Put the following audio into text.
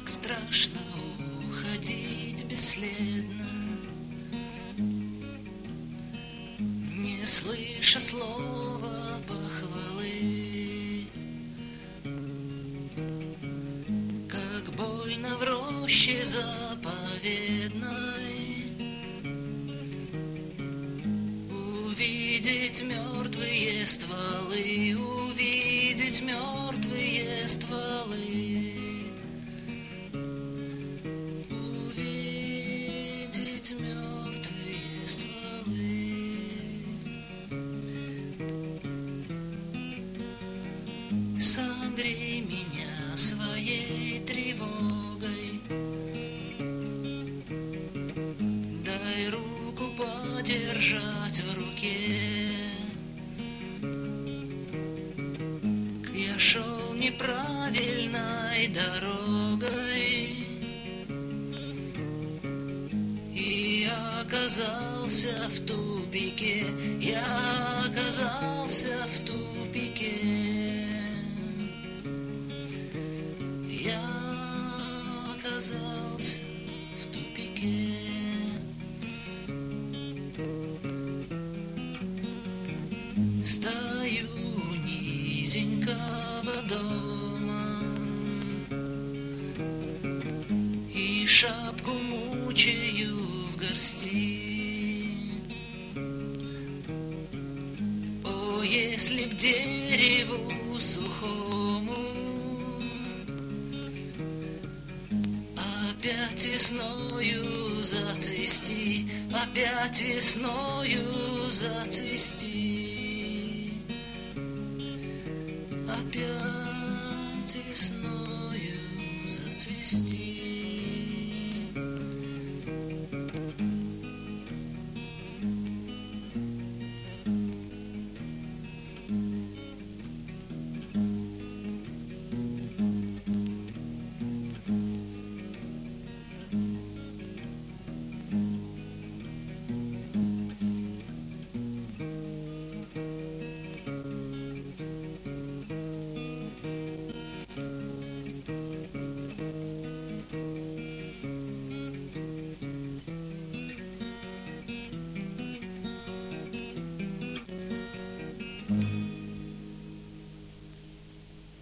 страшно уходить бесследно, не слыша слова похвалы. Как больно в роще заповедной увидеть мертвые стволы, увидеть мертвые стволы. Мертвые стволы. Согрей меня своей тревогой, дай руку подержать в руке. Я шел неправильной дорогой и оказался в тупике, я оказался в тупике. Я оказался в тупике. Стою у низенького дома и шапку мучаю в горсти. О, если б дереву сухому опять весною зацвести, опять весною зацвести, опять весною зацвести.